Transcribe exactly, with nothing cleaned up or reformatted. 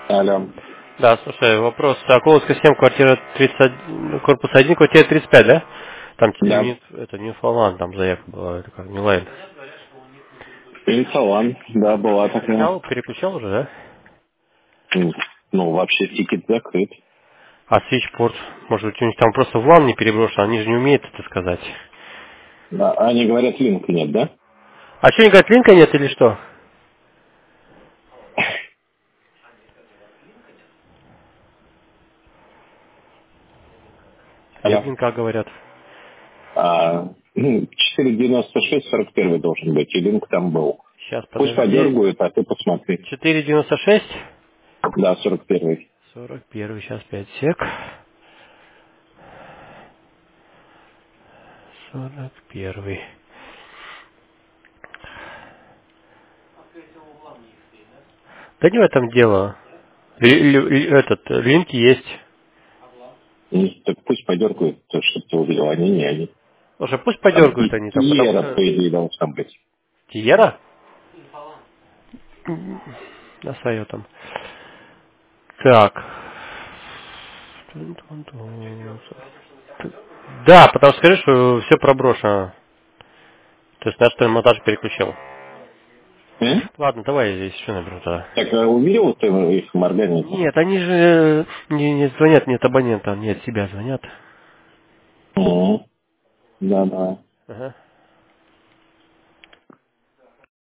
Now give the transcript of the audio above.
Алло. Да, слушай, вопрос. Околовская семь, квартира тридцать один, корпус один, квартира тридцать пять, да? Там Да. не- это не Фалан, там заявка была, это как, не лайн. Инсалан. Да, была такая. Переключал, переключал уже, да? М, Ну, вообще тикет закрыт. А свичпорт, может быть, у них там просто в лан не переброшен, они же не умеют это сказать. Да, они говорят, линка нет, да? А что, не говорят, линка нет или что? Или Алло. блин, как говорят? А, м, четыреста девяносто шесть сорок один должен быть, и линк там был. Сейчас, Пусть подожди. подергают, а ты посмотри. четыре девяносто шесть. Да, сорок один. сорок один, сейчас пять сек. сорок один. Да не в этом дело. Ли- ли- Этот, линки есть. Ну, так пусть подергают, чтобы ты увидел. Они не они. Слушай, пусть Там подергают и они там, потому Тиера, что... по идее, должна быть. Тиера? На свое там. Так. Да, потому что скажи, что все проброшено. То есть наш монтаж переключил. Э? Ладно, давай я здесь еще наберу тогда. Так, а увидел ты их моргание-то? Нет, они же э, не, не звонят, нет абонента, нет, тебя звонят. Угу. Да, да. Ага.